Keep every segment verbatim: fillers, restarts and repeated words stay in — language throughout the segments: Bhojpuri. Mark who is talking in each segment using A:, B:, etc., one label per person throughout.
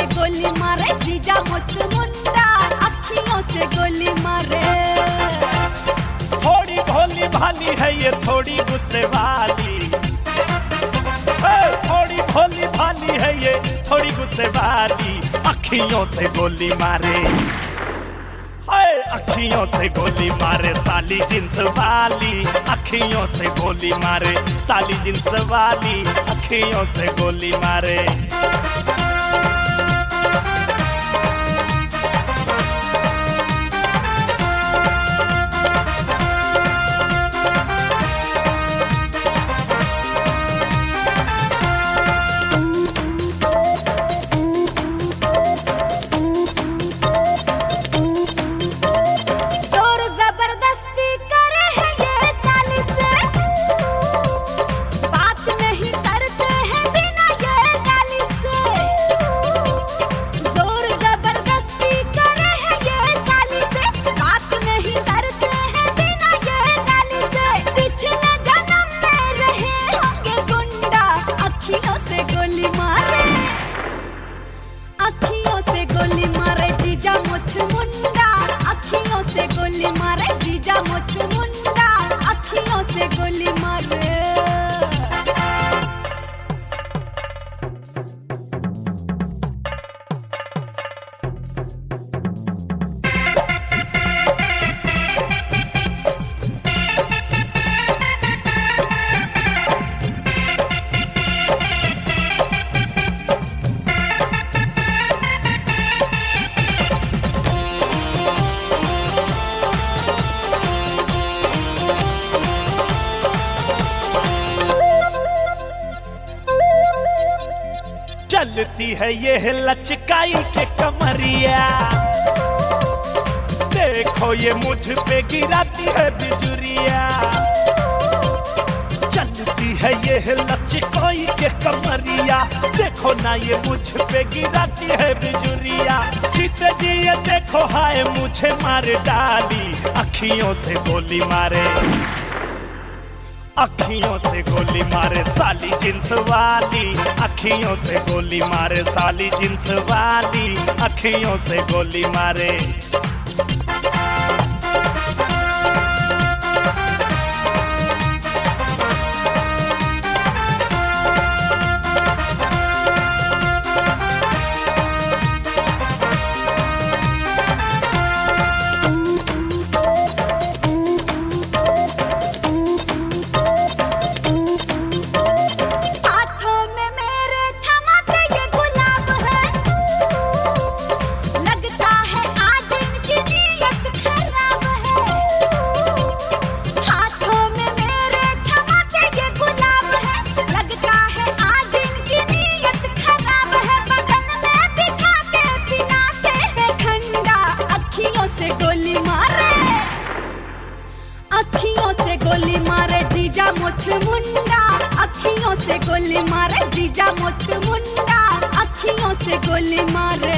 A: से गोली मारे जीजा मुझ मुंडा अखियों से गोली मारे।
B: थोड़ी भोली भाली है ये थोड़ी गुस्से वाली, थोड़ी भोली भाली है ये थोड़ी गुस्से वाली, अखियों से गोली मारे, अखियों से गोली मारे साली जींस वाली, अखियों से गोली मारे साली जींस वाली, अखियों से गोली मारे। अखियों से गोली मारे जीजा मुझ मुंडा, अखियों से गोली मारे जीजा मुझ मुंडा, अखियों से गोली मारे। चलती है ये लचकाई के कमरिया, देखो ये मुझ पे गिराती है बिजुरिया। चलती है ये लचकाई के कमरिया, देखो ना ये मुझ पे गिराती है बिजुरिया। जीते जी ये देखो हाय मुझे मार डाली, अखियों से गोली मारे, अखियों से गोली मारे साली जींस वाली, अखियों से गोली मारे साली जींस वाली, अखियों से गोली मारे। अखियों से गोली मारे जीजा मुझ मुंडा, अखियों से गोली मारे जीजा मुझ मुंडा, अखियों से गोली मारे।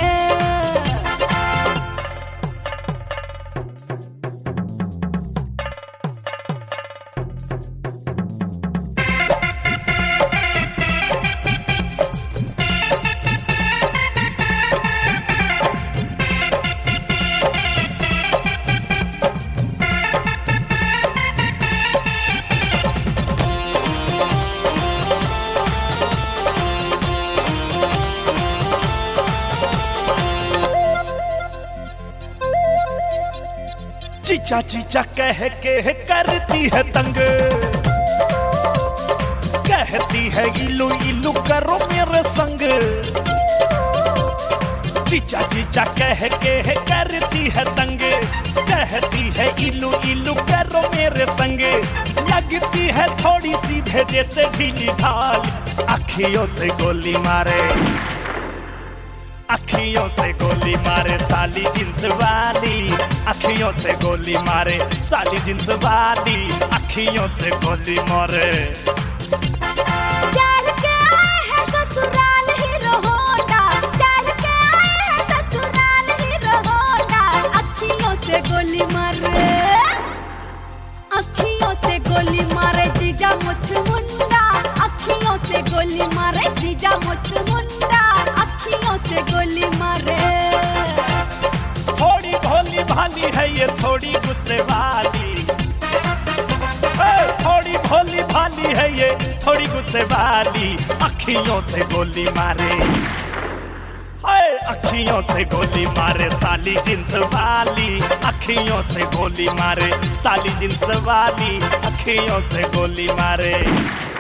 B: चीचा चीचा कह के करती है तंग, कहती है इलू इलू करो मेरे संग। चीचा चीचा कह के करती है तंग, कहती है इलू इलू करो मेरे संग। लगती है थोड़ी सी भेजे से ढीली ढाल, अखियों से गोली मारे, अखियों से गोली मारे साली जींस वाली, अखियों से गोली मारे साली जींस वाली, अखियों से गोली मारे।
A: चल के आए हैं ससुराल हीरो होंडा, चल के आए हैं ससुराल हीरो होंडा, अखियों से गोली मारे, अखियों से गोली मारे जीजा मुझ मुंडा, अखियों से गोली मारे जीजा मुझ मुंडा, अखियों से गोली गोली मारे।
B: थोड़ी भोली भाली है ये थोड़ी गुस्से वाली, थोड़ी भोली भाली है ये थोड़ी गुस्से वाली, अखियों से गोली मारे, हाय अखियों से गोली मारे साली जींस वाली, अखियों से गोली मारे साली जींस वाली, अखियों से गोली मारे।